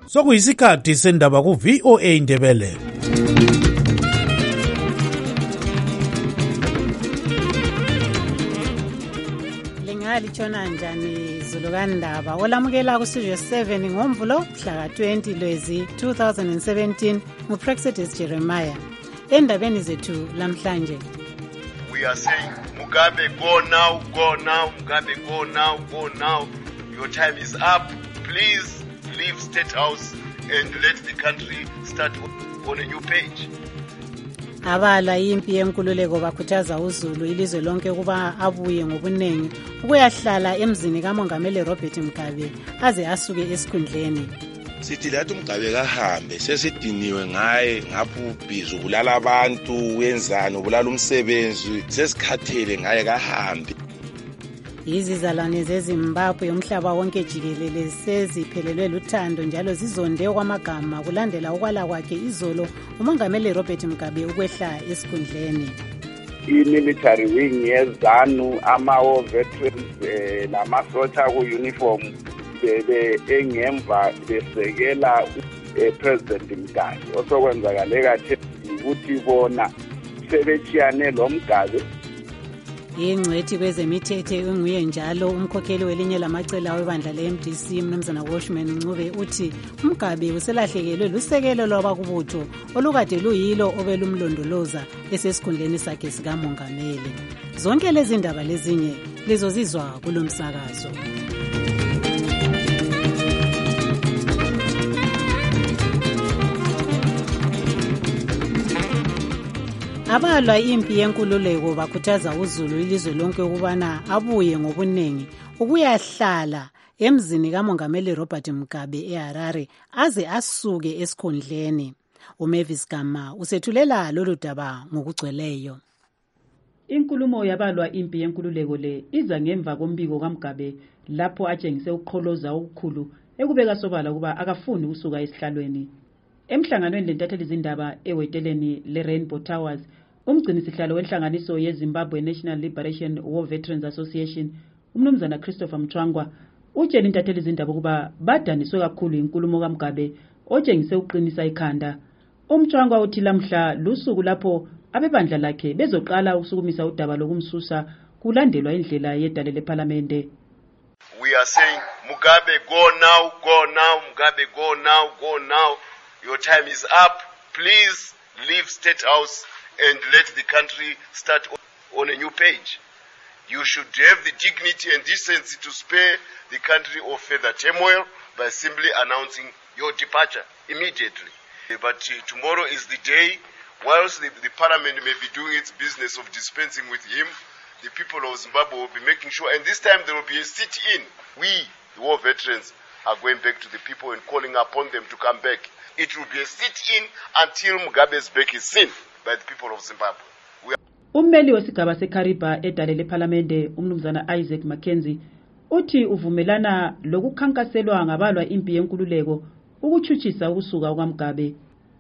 Sokuyisikhathi sendaba ku VOA Indebele. Litshona njani Zulukandaba olamukela ku Studio 7 ngoMvulo mhla ka-20 Lwezi 2017 nguPrexidus Jeremiah. Endabeni zethu lamhlanje, we are saying Mugabe, go now, go now, Mugabe, go now, go now. Your time is up. Please leave State House and let the country start on a new page. Abala impi yenkululeko bakhuthaza uZulu ilizwe lonke kuba abuye ngobunengi ukuyahlala emzini kaMongameli Robert Mugabe aze asuke esikhundleni. Sithi lathi Mugabe kahambe, sesidiniwe ngaye, ngapha ubhizi ubulala abantu, wenzani ubulala umsebenzi, sesikhathele ngaye kahambe. Izizalwane zeZimbabwe umhlaba wonke jikelele seziphelelwe luthando njalo zizonde kwamagama kulandela ukwala kwakhe izolo uMongameli Robert Mugabe ukwehla esikhundleni. I-military wing yeZANU, ama-war veterans namasosha ku-uniform engemva besekela President Mugabe. Osokwenzakale kahle ukuthi bona sebetshiyane lo Mugabe. Ingcwethi kwezemithetho enguye njalo umkhokheli welinye lamacala webandla le-MDC Mnumzana Washman Ncube uthi Mugabe uselahlekelwe lusekelo lwabakubutho olukade luyilo obelumlondoloza esesikhundleni sakhe sikamongameli. Zonke lezi ndaba lezinye lizozizwa kulomsakazo. Abalwa impi yenkululeko bakhuthaza uZulu ilizwe lonke ukubana abuye ngobunengi ukuyahlala emzini kaMongameli Robert Mugabe eHarare aze asuke esikhundleni. uMavis Gama usethulela lolu daba ngokugcweleyo. Inkulumo yabalwa impi yenkululeko le iza ngemva kombiko kaMugabe lapho atshengise ukuqholoza okukhulu ekubeka sobala kuba akafuni ukusuka esihlalweni. Emhlanganweni lentatheli izindaba eweteleni le-Rainbow Towers, umgcinisihlalo wenhlanganiso yeZimbabwe National Liberation War Veterans Association, uMnumzana Christopher Mchwangwa, utshela intatheli izindaba kuba badaniswe kakhulu inkulumo kaMugabe otshengise uqinisa ikhanda. UMchwangwa uthi lamhla lusuku lapho abebandla lakhe bezoqala ukusukumisa udaba lokumsusa kulandelwa indlela yedale leParlamente. We are saying Mugabe, go now, go now, Mugabe, go now, go now. Your time is up. Please leave State House and let the country start on a new page. You should have the dignity and decency to spare the country of further turmoil by simply announcing your departure immediately. But tomorrow is the day, whilst the parliament may be doing its business of dispensing with him, the people of Zimbabwe will be making sure, and this time there will be a sit-in. We, the war veterans, are going back to the people and calling upon them to come back. It will be a sit-in until Mugabe's back is seen by the people of Zimbabwe. Ummeli wesigaba seKariba edale leParlamente uMnumzana Isaac Mackenzie uthi uvumelana lokukhankaselwa ngabalwa impi yenkululeko ukuchuchisa ukusuka kwaMugabe.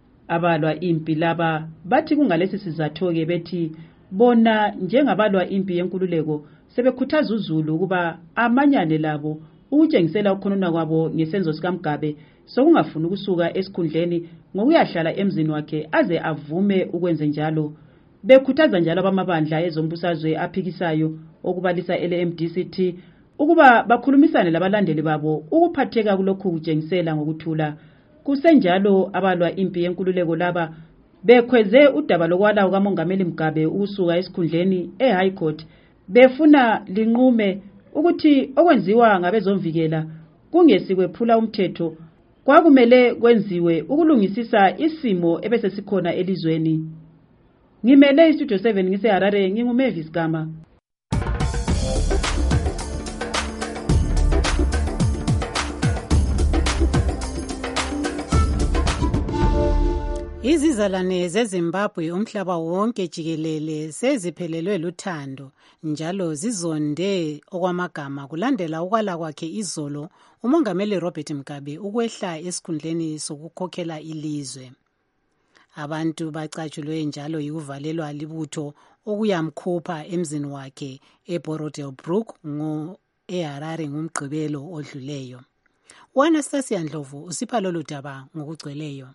Abalwa impi laba bathi kungalesi sizatho-ke bethi bona njengabalwa impi yenkululeko sebekhuthaza uZulu ukuba amanyane labo ukutshengisela ukukhonona kwabo ngesenzo sikaMugabe sokungafuni ukusuka esikhundleni ngokuyahlala emzini wakhe aze avume ukwenza njalo. Bekhuthaza njalo abamabandla ezombusazwe aphikisayo okubalisa ele-MDCT ukuba bakhulumisane labalandeli babo ukuphatheka kulokhu kutshengisela ngokuthula. Kusenjalo abalwa impi yenkululeko laba bekhweze udaba lokwala kaMongameli Mugabe ukusuka esikhundleni eHigh Court befuna linqume ukuthi okwenziwa ngabezomvikela kungesikwephula umthetho kwakumele kwenziwe ukulungisisa isimo ebesesikhona elizweni. Ngimele iStudio 7 ngiseHarare nginguMavis Gama. Izizalwane zeZimbabwe umhlaba wonke jikelele seziphelelwe luthando njalo zizonde okwamagama kulandela ukwala kwakhe izolo uMongameli Robert Mugabe ukwehla esikhundleni sokukhokhela ilizwe. Abantu bacatshulwe njalo yikuvalelwa libutho okuyamkhupha emzini wakhe eBorodale Brook eHarare ngomgqibelo odluleyo. U-Anastasia Ndlovu usipha lolu daba ngokugcweleyo.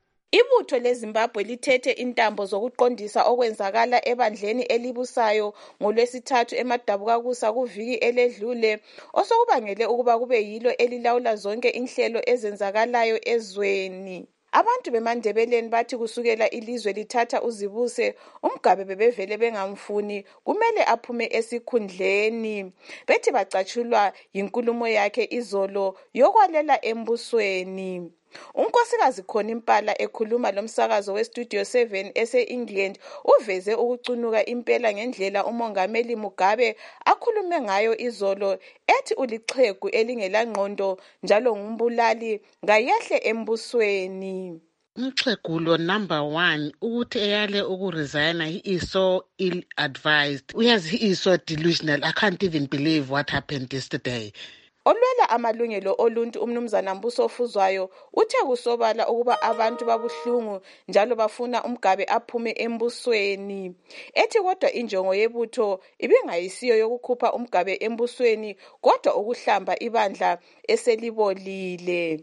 Ibutho leZimbabwe lithethe intambo zokuqondisa okwenzakala ebandleni elibusayo ngoLwesithathu eMadabukakusa kuviki eledlule, osokubangele ukuba kube yilo elilawula zonke inhlelo ezenzakalayo ezweni. Abantu beMandebeleni bathi kusukela ilizwe lithatha uzibuse, uMgabe bebevele bengamfuni, kumele aphume esikhundleni. Bethi bacatshulwa yinkulumo yakhe izolo yokwalela embusweni. Unkosikazi Khona Impala ekhuluma lomsakazo weStudio 7 ese-England uveze ukucunuka impela ngendlela uMongameli Mugabe akhulume ngayo izolo, ethi ulixhegu elingelangqondo njalo ngumbulali, ngayehle embusweni. Umxhegulo number 1 ukuthi eyale ukuresign, he is so ill-advised. He is so delusional. I can't even believe what happened yesterday. Olwela amalungelo oluntu umnumzana Mbuso Ofuzwayo uthe kusobala ukuba abantu babuhlungu njalo bafuna uMgabe aphume embusweni. Ethi kodwa injongo yebutho ibingayisiyo yokukhupha uMgabe embusweni kodwa ukuhlamba ibandla eselibolile.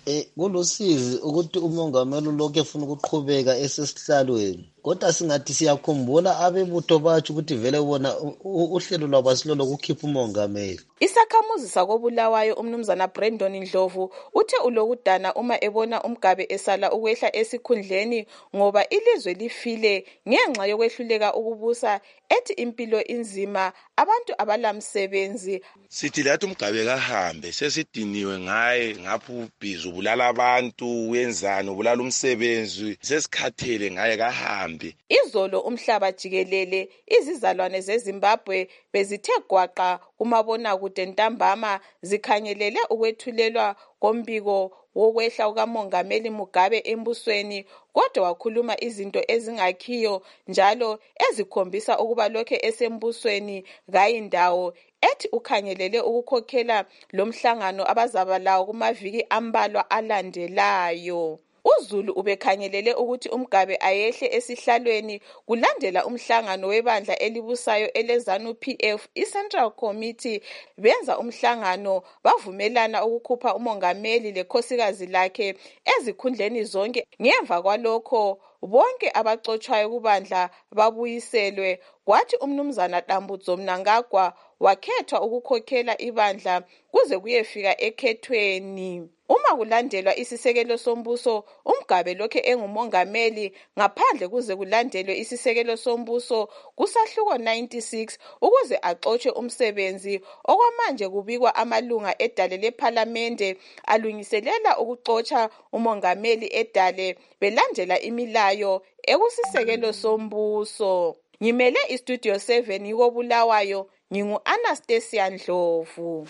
Kulusizi ukuthi umongameli lokho efuna ukuqhubeka esesihlalweni. Kodwa singathi siyakhumbula abebutho bathi ukuthi vele bona uhlelo lwabo asilolo kukhipha umongameli. Isakhamuzi sakobulawayo umnumzana Brandon Ndlovu uthe ulokudana uma ebona uMgabe esala ukwehla esikhundleni ngoba ilizwe lifile ngenxa yokwehluleka ukubusa, ethi impilo inzima, abantu abalamsebenzi. Sithi lathi uMgabe kahambe, sesidiniwe ngaye, ngapha ubhizi ubulala abantu, wenzani ubulala umsebenzi, sesikhathele ngaye kahambe. Izolo umhlaba jikelele izizalwane zeZimbabwe bezithe gwaqa kumabonakude ntambama zikhangelele ukwethulelwa kombiko wokwehla kukaMongameli Mugabe embusweni, kodwa wakhuluma izinto ezingakhiyo njalo ezikhombisa ukuba lokho esembusweni kayindawo, ethi ukhangelele ukukhokhela lomhlangano abazaba lawo kumaviki ambalwa alandelayo. uZulu ubekhangelele ukuthi uMgabe ayehle esihlalweni kulandela umhlangano webandla elibusayo eleZANU PF iCentral Committee. Benza umhlangano bavumelana ukukhupha umongameli lekhosikazi lakhe ezikhundleni zonke. Ngemva kwalokho bonke abaxotshwayo kubandla babuyiselwe, kwathi umnumzana Dambudzo Mnangagwa wakhethwa ukukhokhela ibandla kuze kuyefika ekhethweni. Uma kulandelwa isisekelo sombuso, uMgabe lokhe engumongameli ngaphandle kuze kulandelwe isisekelo sombuso kusahluko 96 ukuze axotshwe umsebenzi. Okwamanje kubikwa amalunga edale lephalamende alungiselela ukuxotsha umongameli edale belandela imilayo ekusisekelo sombuso. Ngimele iStudio 7 yikobulawayo, ngingu-Anastasia Ndlovu.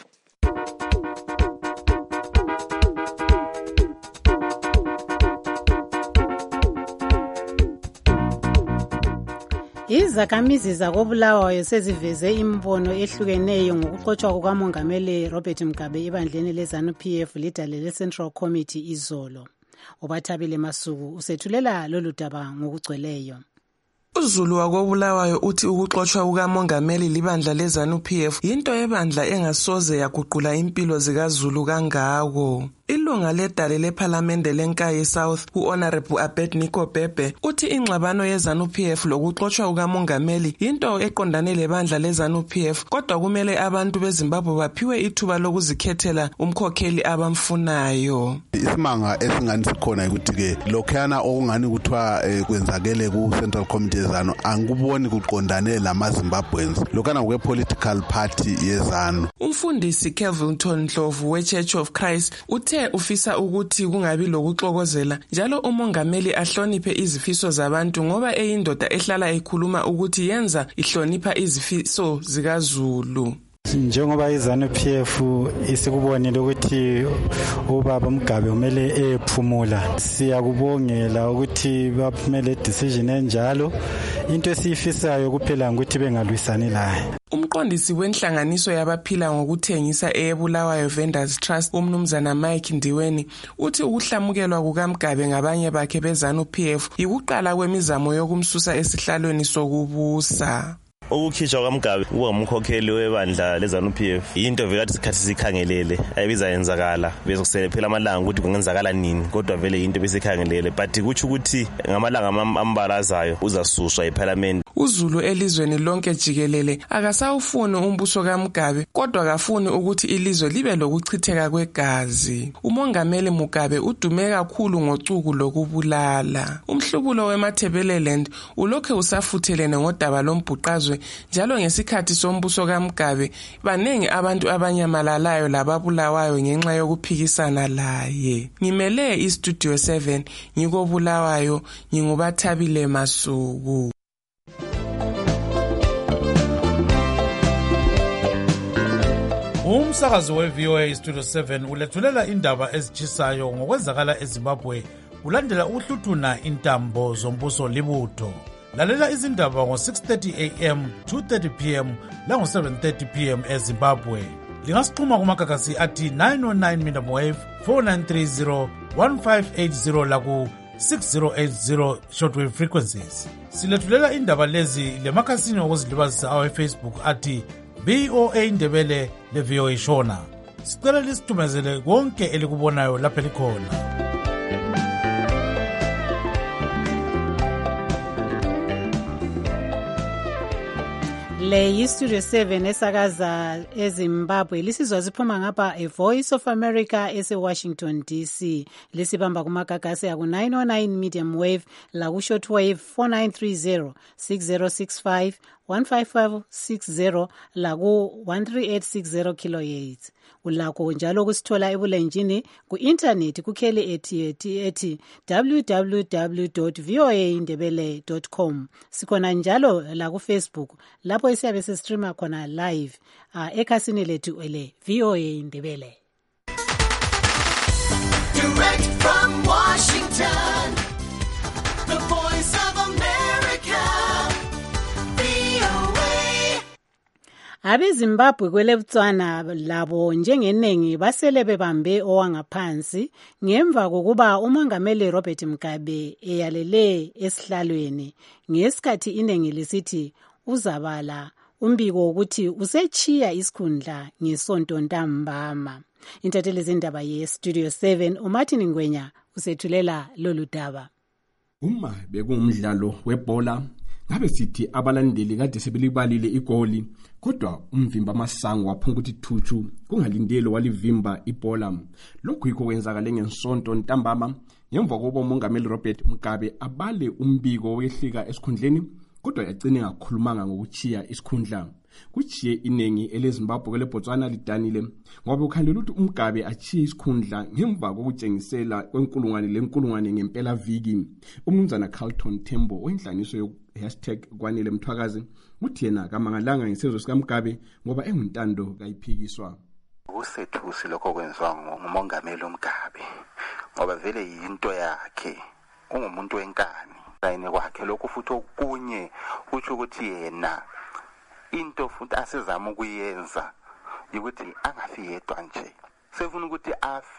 Izakhamizi zakobulawayo seziveze imbono ehlukeneyo ngokuxotshwa kukamongameli Robert Mugabe ebandleni leZANU PF lidale leCentral Committee izolo. Ubathabile Masuku usethulela lolu daba ngokugcweleyo. uZulu wakobulawayo uthi ukuxotshwa kukamongameli libandla leZANU PF yinto ebandla engasoze yaguqula impilo zikaZulu kangako. Ilunga ledale lephalamende leNkayi South uHonorable Abednego Bhebhe uthi ingxabano yeZANU PF lokuxotshwa kukamongameli yinto eqondane lebandla leZANU PF, kodwa kumele abantu beZimbabwe baphiwe ithuba lokuzikhethela umkhokheli abamfunayo. Isimanga esingani sikhona ukuthi-ke lokhuyana okungani kuthiwa kwenzakele ku-Central Committee yeZANU angikuboni kuqondane lamaZimbabweans lokhana kwe-political party yeZANU. Umfundisi Kelvington Ndlovu we-Church of Christ uthe ufisa ukuthi kungabi lokuxokozela njalo umongameli ahloniphe izifiso zabantu ngoba eyindoda ehlala ekhuluma ukuthi yenza ihlonipha izifiso zikaZulu. Njengoba iZANU PF isikubonile ukuthi ubaba Mugabe kumele ephumula, siyakubongela ukuthi baphumele decision enjalo. Into esiyifisayo kuphela ukuthi bengalwisani laye. Umqondisi wenhlanganiso yabaphila ngokuthengisa eBulawayo Vendors Trust umnumzana Mike Ndiweni uthi ukuhlamukelwa kukaMgabe ngabanye bakhe beZANU PF yikuqala kwemizamo yokumsusa esihlalweni sokubusa. Ukukhishwa kwaMgabe umkhokheli webandla leZANU-PF into vele isikhathi sikhangelele ayibizayenzakala bese kusele phela amalanga ukuthi kungenzakala nini kodwa vele into besikhangelele but kuthi ukuthi ngamalanga ambalazayo uzasuswa eParliament. uZulu elizweni lonke jikelele akasawufuni umbuso kaMgabe kodwa akafuni ukuthi ilizwe libe lokuchitheka kwegazi. uMongameli Mugabe udume kakhulu ngocuku lokubulala. Umhlubulo weMatabeleland ulokhe usafuthelene ngodaba lombhuqazwe njalo ngesikhathi sombuso kaMgabe banengi abantu abanyamalalayo lababulawayo ngenxa yokuphikisana laye. Ngimele iStudio 7 ngikobulawayo nginguBathabile Masuku. Umsakazi we-VOA Studio 7 ulethulela indaba ezitshisayo ngokwenzakala eZimbabwe ulandela ukuhluthuna intambo zombuso libutho. Lalela izindaba ngo-6:30 am, 2:30 pm lango-7:30 pm eZimbabwe. Lingasixhuma kumagagasi athi 909 medium wave 4930 1580 laku 6080 shortwave frequencies. Silethulela indaba lezi lemakhasini okuzilibazisa awe-Facebook athi VOA Indebele le-VOA Shona. Sicela lisithumezele konke elikubonayo lapha likhona. Le yiStudio 7 esakaza eZimbabwe lisizwa siphuma ngapha eVoice of America eseWashington DC. Lisibamba kumagagasi aku 909 medium wave laku shortwave 4930 6065 15560 laku 13860 kilohertz. Ulakho njalo kusithola ebulenjini ku-internet kukheli ethi www.voaindebele.com. Sikhona njalo la ku Facebook lapho isiyabe sestreama khona live ekhasini lethu ele VOA Indebele. Direct from Washington, the Voice of America, VOA. AbeZimbabwe kweleButswana labo njengenengi basele bebambe owangaphansi ngemva kokuba uMongameli Robert Mugabe eyalele esihlalweni ngesikhathi inengi lisithi uzabala umbiko ukuthi usechiya isikhundla ngesonto ntambama. Intatheli zindaba yeStudio 7 uMartin Ngwenya usethulela lolu daba. Uma bekungumdlalo webhola ngabe sithi abalandeli kade sebelibalile igoli kodwa umvimba amasango waphunga ukuthi thuchu kungalindelo walivimba ibhola. Lokhu yikho kwenzakala ngesonto ntambama ngemva kokuba uMongameli Robert Mugabe abale umbiko wehlika esikhundleni kodwa yagcina ngakhulumanga ngokuchiya isikhundla. Kuchiye inengi eleZimbabwe kweleBotswana lidanile ngoba ukhandela ukuthi uMgabe achiye isikhundla ngemva kokutshengisela kwenkulungwane ngempela viki. Umnumzana Carlton Tembo wenhlaniso yo #kwanele mthwakazi uthi yena kamangalanga ngesenzo sikaMgabe ngoba enguntando kayiphikiswa. Usethusi lokho kwenziwa nguMongameli uMgabe ngoba vele yinto yakhe, ungumuntu wenkani sayine kwakhe. Lokho futhi okunye uthi ukuthi yena into futhi asizama ukuyenza ukuthi angafi yedwa nje, sefuna ukuthi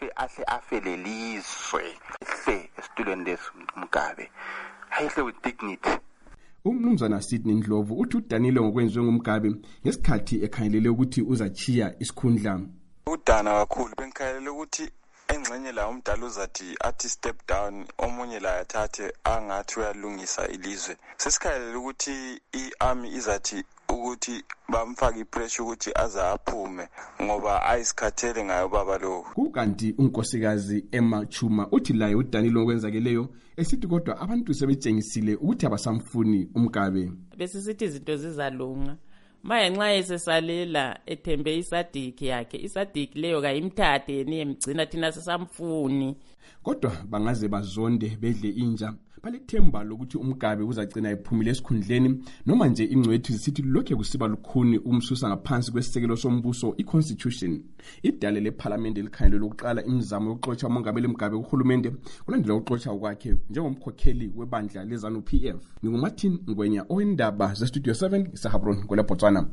afe lelizwe ehle esitulweni leSiMgabe ayehle with dignity. Umnumzana Sidney Ndlovu uthi udanile ngokwenziwe nguMgabe ngesikhathi ekhangelele ukuthi uzachiya isikhundla. Udana kakhulu benkhangelele ukuthi engxenye la umdala uzathi athi step down, omunye la athathe angathi uyalungisa ilizwe. Sesikhangelele ukuthi iarmy izathi ukuthi bamfaka ipressure ukuthi aza aphume ngoba ayisikhathele ngayo baba lo. Kukanti unkosikazi Emma Chuma uthi laye udanile ngokwenzakeleyo esithi kodwa abantu sebetshengisile ukuthi abasamfuni uMgabe. Besisithi izinto zizalunga manje nxa esesalela ethembe isadiki yakhe, isadiki leyo kayimthathe yena emgcina thina sesamfuni. Kodwa bangaze bazonde bedle inja balethemba lokuthi uMgabe uzagcina ephumile esikhundleni noma nje ingcwethu zisithi lokho kusiba lukhuni umsusa ngaphansi kwesisekelo sombuso iConstitution. Idale leParliament elikhandela lokuqala imizamo yokuxotsha uMongameli Mugabe kuhulumende kulandela ukuxotsha kwakhe njengomkhokheli webandla leZANU-PF. NginguMartin Ngwenya owendaba zeStudio 7 eSahabron kweleBotswana.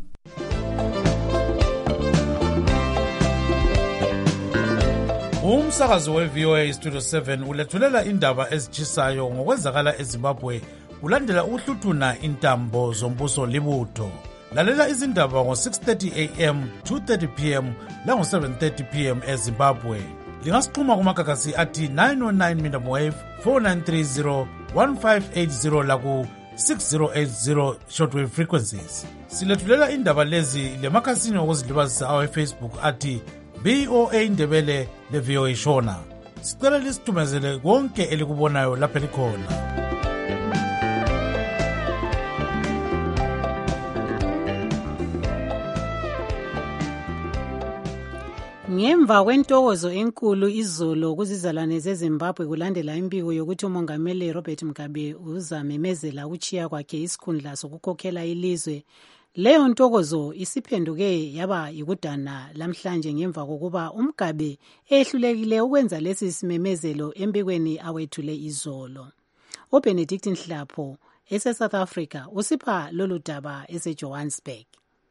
Umsakazi we-VOA Studio 7 ulethulela indaba ezitshisayo ngokwenzakala eZimbabwe kulandela ukuhluthuna intambo zombuso libutho. Lalela izindaba ngo-6:30 am, 2:30 pm lango-7:30 pm eZimbabwe. Lingasixhuma kumagagasi athi 909 medium wave 4930 1580 laku 6080 shortwave frequencies. Silethulela indaba lezi lemakhasini okuzilibazisa awe-Facebook athi VOA Indebele le-VOA Shona. Sicela lisithumezele konke elikubonayo lapha likhona. Ngemva kwentokozo enkulu izolo kuzizalwane zeZimbabwe kulandela imbiko yokuthi umongameli Robert Mugabe uzamemezela ukuchiya kwakhe isikhundla sokukhokhela ilizwe, leyo ntokozo isiphenduke yaba yikudana lamhlanje ngemva kokuba uMugabe ehlulekile ukwenza lesi simemezelo embikweni awethule izolo. uBenedict Nhlapho ese-South Africa usipha lolu daba ese-Johannesburg.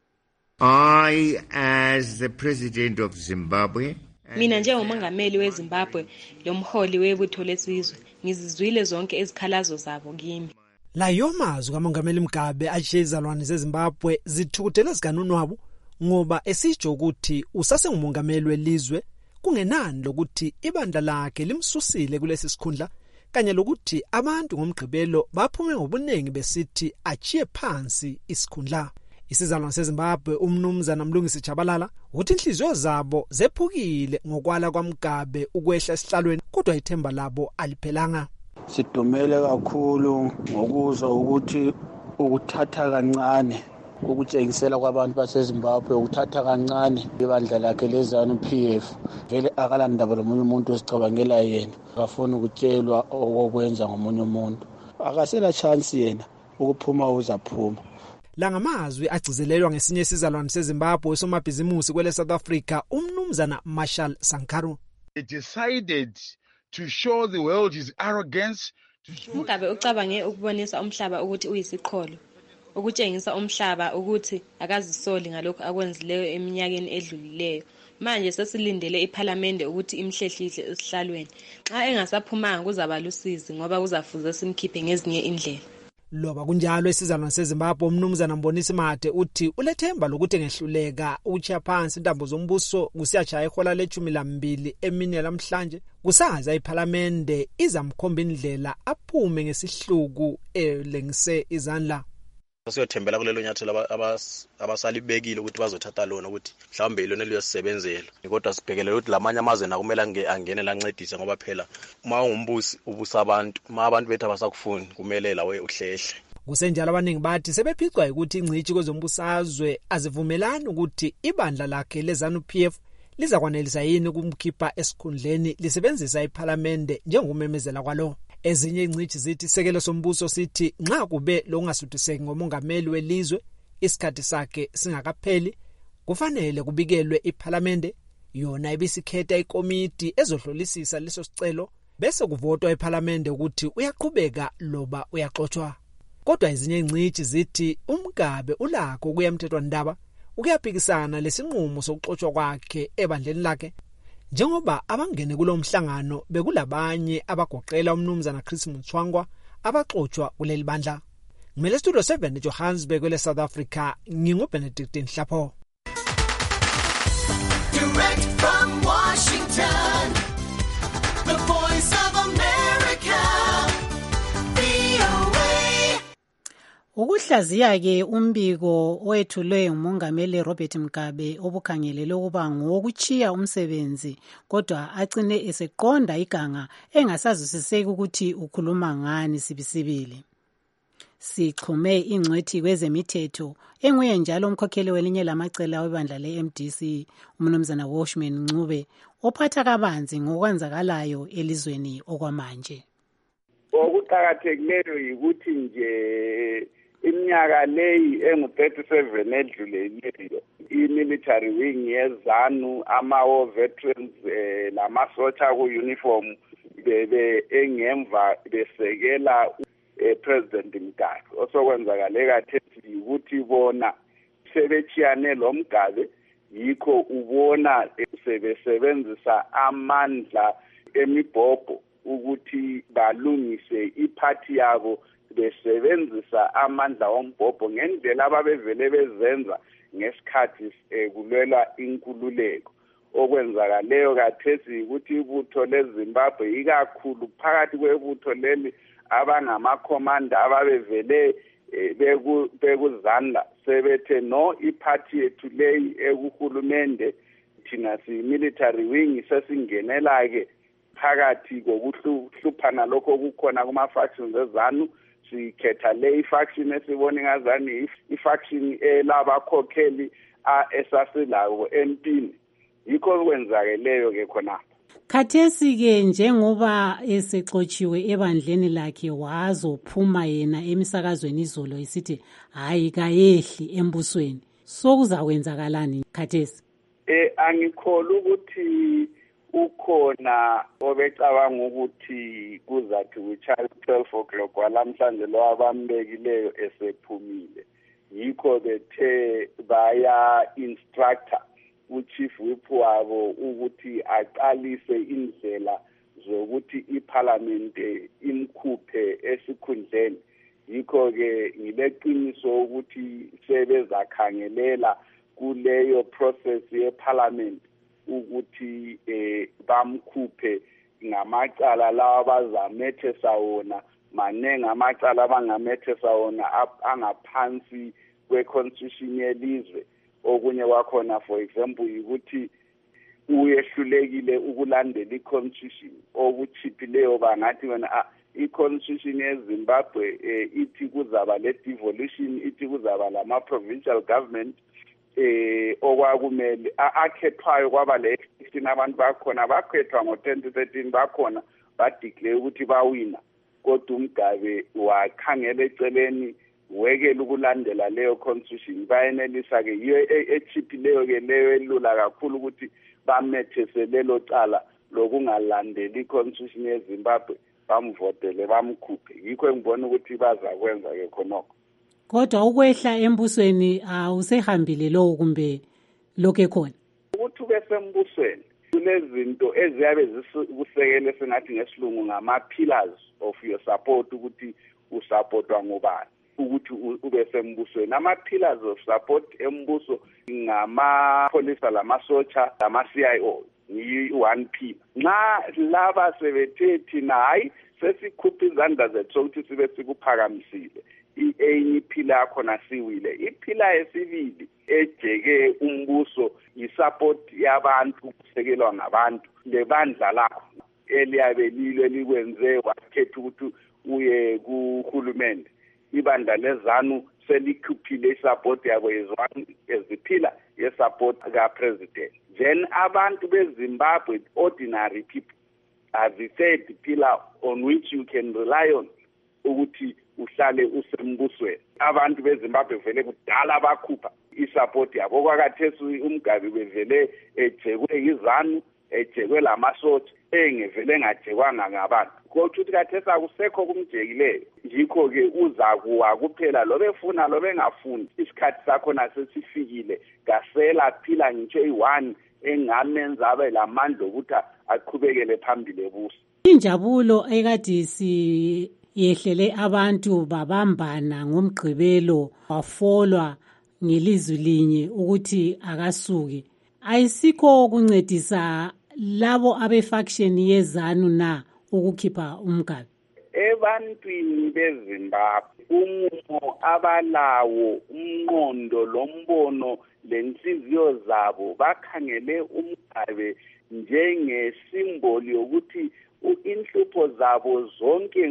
I, as the president of Zimbabwe, mina njengomongameli weZimbabwe lomholi webutho lesizwe ngizizwile zonke izikhalazo zabo kimi. Layo mazwi kamongameli Mugabe atshiye izalwane zeZimbabwe zithukutele zikanonwabo ngoba esitsho ukuthi usasengumongameli welizwe kungenani lokuthi ibandla lakhe limsusile kulesi sikhundla kanye lokuthi abantu ngomgqibelo baphume ngobuningi besithi achiye phansi isikhundla. Isizalwane seZimbabwe umnumzana Mlungisi Chabalala uthi inhliziyo zabo zephukile ngokwala kwaMugabe ukwehla esihlalweni kodwa ithemba labo aliphelanga. Sidumele kakhulu ngokuzwa ukuthi ukuthatha kancane ukutshengisela kwabantu baseZimbabwe ukuthatha kancane ibandla lakhe leZANU-PF vele akalandaba lomunye umuntu osicabangela yena akafuna ukutshelwa okwenza ngomunye umuntu akasela chance yena ukuphuma uzaphuma. La ngamazwi agcizelelwa ngesinye isizalwane seZimbabwe somabhizimusi kwele South Africa umnumzana Marshall Sankaru. They decided to show the world his arrogance. Mugabe ucabange ukubonisa umhlaba ukuthi uyisiqholo, ukutshengisa umhlaba ukuthi akazisoli ngalokho akwenzileyo eminyakeni edlulileyo. Manje sesilindele iPhalamende ukuthi imhlehlise esihlalweni. Xa engasaphumanga kuzaba lusizi ngoba kuzafuze simkhiphe ngezinye indlela. Loba kunjalo isizalwane seZimbabwe umnumzana Mbonisi Mathe uthi ulethemba lokuthi ngehluleka uchiya phansi intambo zombuso kusiyajaya ihola le-12 emini lamhlanje kusaza iPhalamende izamkhomba indlela aphume ngesihluku elengise izandla. Siyothembela kulelo nyathelo abasalibekile ukuthi bazothatha lona ukuthi mhlawumbe ilona liyosebenzela kodwa sibhekelela ukuthi lamanye amazwe nakumele angene lancedise ngoba phela uma ungumbusi ubusa abantu uma abantu bethu abasakufuni kumele lawe uhlehle. Kusenjalo abaningi bathi sebephicwa ukuthi ingcithi kwezombusazwe azivumelani ukuthi ibandla lakhe leZANU-PF lizakwanelisa yini ukumkhipha esikhundleni lisebenzisa iPhalamende njengomemezela kwalo. Ezinye ingcithi zithi isekelo sombuso sithi nxa kube lokungasuthiseki ngomongameli welizwe isikhathi sakhe singakapheli kufanele kubikelwe iPhalamende yona ibisikhetha ikomiti ezohlolisisa leso sicelo bese kuvotwa iPhalamende ukuthi uyaqhubeka loba uyaxothwa. Kodwa ezinye ingcithi zithi uMugabe ulakho ukuyamthethwa ndaba ukuyaphikisana lesinqumo sokuxothwa kwakhe ebandleni lakhe njengoba abangene kulomhlangano bekulabanye abagoqela umnumzana Chris Mutswangwa abaxothwa kuleli bandla. Ngimele studio 7 eJohannesburg kwele South Africa nginguBenedict Nhlapho. Direct from Washington, the voice of America, VOA. Ukuhlaziya ke umbiko owethulwe umongameli Robert Mugabe obukhangelele ukuba ngokuchiya umsebenzi kodwa agcine eseqonda iganga engasazwisiseki ukuthi ukhuluma ngani sibisibili. Sichume ingcwethi kwezemithetho enguye njalo umkhokheli welinye lamacala webandla leMDC umnumzana Washman Ncube ophatha kabanzi ngokwenzakalayo elizweni okwamanje. Okuqhakathekileyo ukuthi nje iminyaka leyi engu-37 edluleyo i-military wing yeZANU ama-war veterans lamasotsha ku-uniform bebe engemva besekela President Mugabe. Osokwenzakale kathesi ukuthi bona sebechiyane lo Mugabe yikho ubona sebesebenzisa amandla emibhobho ukuthi balungise iphathi yabo besebenzisa amandla ombhobho ngendlela ababevele bezenza ngesikhathi kulwela inkululeko. Okwenzakaleyo kathesi ukuthi ibutho leZimbabwe ikakhulu phakathi kwebutho leli abangamakhomanda ababevele bekuzandla sebethe no iphathi yethu leyi ekuhulumende thina si-military wing sesingenela-ke phakathi kokuhluphana lokho kukhona kuma-factions ezanu sikhetha le i-faction esibona ingazani i-faction elabakhokheli esasilawo empini yikho kwenzakeleyo-ke khonapho. Khathesi-ke njengoba esexotshiwe ebandleni lakhe wazophuma yena emisakazweni izolo esithi hayi kayehli embusweni, sokuzakwenzakalani khathesi? Angikholwa ukuthi ukhona obecabanga ukuthi kuzathi wichild 12 o'clock walamhlanje lo abambekileyo esephumile. Yikho bethe baya instructor uchief whip wabo ukuthi aqalise indlela zokuthi iparliament imkhuphe esikhundleni. Yikho-ke ngileqiniso ukuthi sebezakhangelela kuleyo process yeparliament ukuthi bamkhuphe ngamacala lawa bazamethesa wona manengi amacala abangamethesa wona angaphansi kwe-constitution yelizwe. Okunye kwakhona for example ukuthi uyehlulekile ukulandela i-constitution okuchiphileyo bangathi wena i-constitution yeZimbabwe ithi kuzaba le-devolution, ithi kuzaba lama-provincial government okwakumele akhethwayo kwaba le-16 abantu bakhona bakhethwa ngo-2013 bakhona badeclare ukuthi bawina kodwa uMgabe wakhangela eceleni wekela ukulandela leyo constitution. Bayenelisa-ke yiyo echiphileyo-ke leyo elula kakhulu ukuthi bamethese lelo cala lokungalandeli i-constitution yeZimbabwe bamvotele bamkhuphe. Yikho engibona ukuthi bazakwenza-ke khonokho. Kodwa ukwehla embusweni awusehambile lowo kumbe lokho ekhona? Ukuthi ube sembusweni kunezinto eziyabe zikusekele sengathi ngesilungu ngama-pillars of your support ukuthi usupportwa ngobani ukuthi ube sembusweni. Ama-pillars of support embuso ngamapholisa lamasotsha lama-CIO yi-1 pillar. Nxa laba sebethe thina hayi sesikhupha izandla zethu sokuthi sibe sikuphakamisile enye iphila yakhona siwile. Iphila yesibili ejeke umbuso yisupport yabantu kusekelwa ngabantu lebandla lakho eliyabe lilo likwenze wakhetha ukuthi uye kuhulumende. Ibandla lezanu selikhuphile isupport yabo eziphila yesupport ka-president. Then abantu beZimbabwe, ordinary people, are the third pillar on which you can rely on ukuthi uhlale usembusweni. Abantu beZimbabwe vele kudala bakhupha isupport yabo. Okwakathesi uMgabe bevele ejekwe izanu, ejekwe lamasotsha engevele engajekwanga ngabantu. Kodwa ukuthi kathesi akusekho kumjekileyo. Yikho-ke uzakuwa kuphela lo befuna lo bengafuni. Isikhathi sakho nasesifikile gasela phila ngitsho i-1 engamenza abe lamandla ukuthi aqhubekele phambili ebuso. Injabulo ekade yehlele abantu babambana ngomgqibelo wafolwa ngelizwi linye ukuthi akasuke. Ayisikho ukuncedisa labo abefaction yezanu na ukukhipha uMgabe? Ebantwini beZimbabwe umumo abalawo umqondo lombono lenhliziyo zabo bakhangele uMgabe njengesimboli yokuthi inhlupho zabo zonke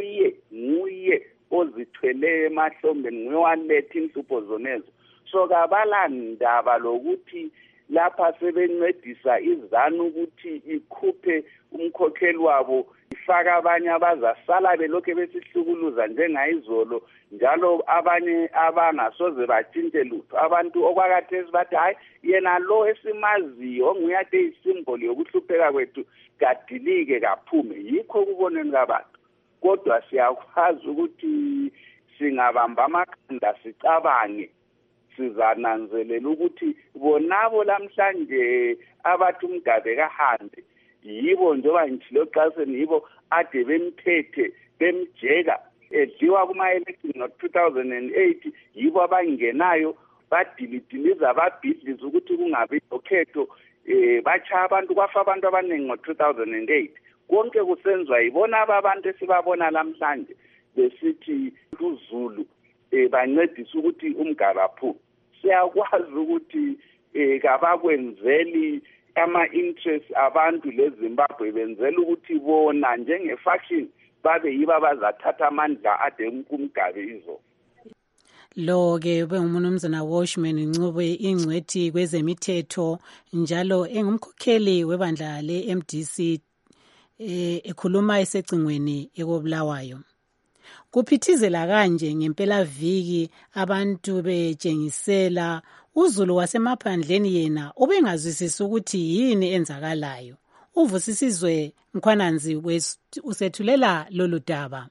nguye ozithwele emahlombeni, nguye waletha inhlupho zonezo. So kabalandaba lokuthi lapha sebencedisa izanu ukuthi ikhuphe umkhokheli wabo ifaka abanye abazasala belokhu besihlukuluza njengayizolo njalo abanye abangasoze batshintshe lutho. Abantu okwakathesi bathi hayi yena lo esimaziyo onguye ade isimboli yokuhlupheka kwethu kadilike kaphume. Yikho kuboneni kabantu. Kodwa siyakwazi ukuthi singabamba amakhanda sicabange sizananzelela ukuthi bonabo lamhlanje abathi uMgabe kahambe yibo njengoba ngitshilo xaseni yibo ade bemphethe bemjeka edliwa kuma-election ngo-2008 yibo abangenayo badilidiliza babhidliza ukuthi kungabi lokhetho batsha abantu kwafa abantu abaningi ngo-2008 konke kusenziwa yibona abantu esibabona namhlanje besithi uZulu bancedisa ukuthi umgaba aphume. Siyakwazi ukuthi kabakwenzeli ama-interest abantu leZimbabwe benzela ukuthi bona njenge-faction babe yibo abazathatha amandla ade umgabe izo. Lo-ke benguMnumzana Washman Ncube, ingcwethi kwezemithetho njalo engumkhokheli webandla le-MDC ekhuluma esecingweni ekobulawayo. Kuphithizela kanje ngempelaviki abantu betshengisela uZulu wasemaphandleni yena ubengazwisisi ukuthi yini enzakalayo. Uvusisizwe Mkhwananzi usethulela lolu daba.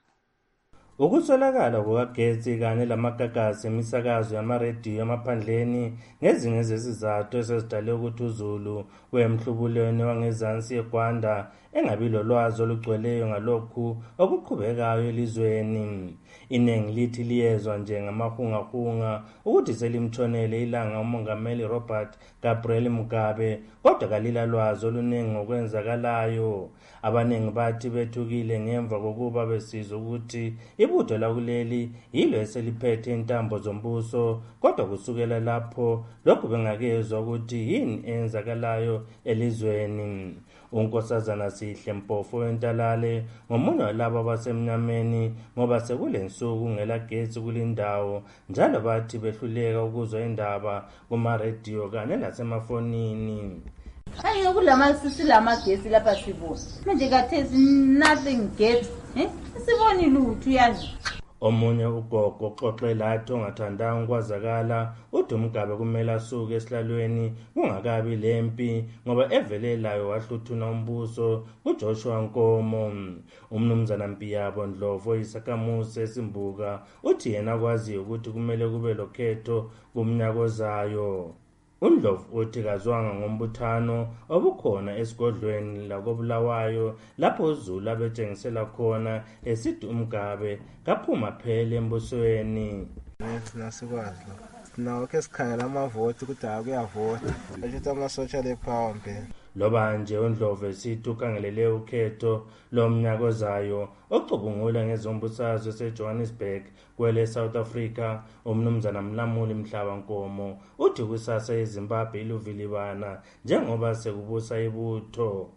Ukuswelakala kukagesi kanye lamagagasi emisakazo yamarediyo emaphandleni ngezinye zezizathu esezidale ukuthi uZulu wemhlubulweni wangezansi eGwanda engabi lolwazi olugcweleyo ngalokhu okuqhubekayo elizweni. Iningi lithi liyezwa njengamahungahunga ukuthi selimthonele ilanga umongameli Robert Gabriel Mugabe, kodwa kalilalwazi oluningi ngokwenzakalayo. Abaningi bathi bethukile ngemva kokuba besizwa ukuthi ibutho lakuleli yilo eseliphethe intambo zombuso, kodwa kusukela lapho lokhu bengakezwa ukuthi yini enzakalayo elizweni. Unkosazana Sihle Mpofu wentalale ngomunye walabo abasemnyameni ngoba sekule nsuku ngelagesi kulindawo, njalo bathi behluleka ukuzwa indaba kumarediyo kanye nasemafonini. Hayi kulamasisi lamagesi lapha sibona. Manje kathesi nothing gets. Siboni lutho uyazi. Omunye ugogo xoxela athi ongathandanga ukwazakala uthi uMgabe kumele asuke esihlalweni kungakabi lempi ngoba evelelayo wahluthuna umbuso uJoshua Nkomo. Umnumzana Mpiyabo Ndlovu oyisakhamuzi eSimbuka uthi yena kwazi ukuthi kumele kube lokhetho kumnyaka ozayo. UNdlovu uthi kazwanga ngombuthano obukhona esigodlweni lakobulawayo lapho uZulu abetshengisela khona esithi uMgabe kaphuma phela embusweni. Nasikwazi nawo ke sikhangela amavoti ukuthi akuyavota ashithi amasotsha lephawa mpela. Loba nje uNdlovu esithi ukhangelele ukhetho lomnyaka ozayo ocubungula ngezombusazwe eseJohannesburg kwele South Africa, umnumzana Mlamuli Mhlaba Nkomo uthi kusasa eZimbabwe iluvilibana njengoba sekubusa ibutho.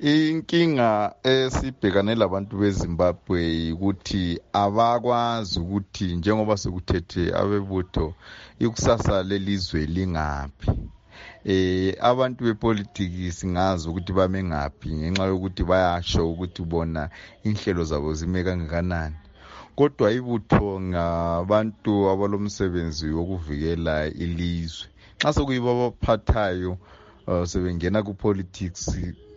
Inkinga esibhekane labantu beZimbabwe ukuthi abakwazi ukuthi njengoba sekuthethe abebutho ikusasa lelizwe lingaphi. Abantu bepolitiki singazi ukuthi bame ngaphi ngenxa yokuthi bayasho ukuthi bona inhlelo zabo zime kangakanani, kodwa ibutho ngabantu abalomsebenzi wokuvikela ilizwe. Nxa sekuyibo abaphathayo sebengena kupolitics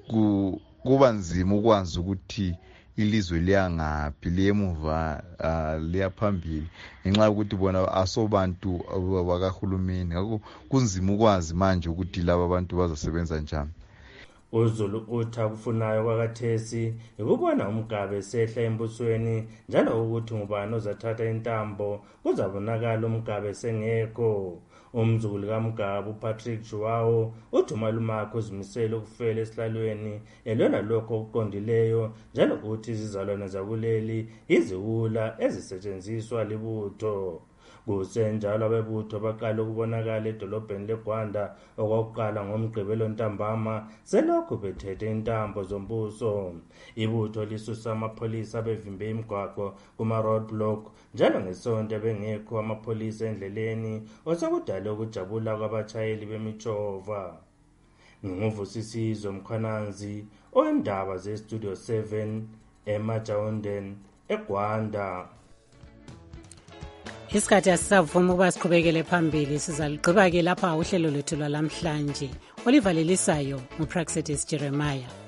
kuba nzima ukwazi ukuthi ilizwe liyangaphi, liyemuva liyaphambili ngenxa yokuthi bona asobantu bakahulumeni. Ngakho kunzima ukwazi manje ukuthi laba bantu bazasebenza njani. uZulu uthi akufunayo kwakathesi ukubona uMgabe sehla embusweni, njalo ukuthi ngubani ozathatha intambo kuzabonakala uMgabe sengekho. Umzukulu kaMgabe uPatrick Juwawo uthi umalumakhe uzimisele ukufela esihlalweni elwela lokho okuqondileyo, njalo uthi izizalwane zakuleli iziwula ezisetshenziswa libutho. Kusenjalo abebutho baqala ukubonakala edolobheni leGwanda okwakuqala ngoMgqibelo ntambama selokhu bethethe intambo zombuso. Ibutho lisusa amapholisa bevimbe imigwaqo kuma-roadblock, njalo ngesonto bengekho amapholisa endleleni osekudale ukujabula kwabatshayeli bemitshova. Nginguvusisizwe Mkhwananzi oyindaba zeStudio 7 eMajawundeni eGwanda. Isikhathi asisavuma ukuba siqhubekele phambili, sizaligqiba ke lapha uhlelo lwethu lwalamhlanje. Olivalelisayo uPraxetis Jeremiah.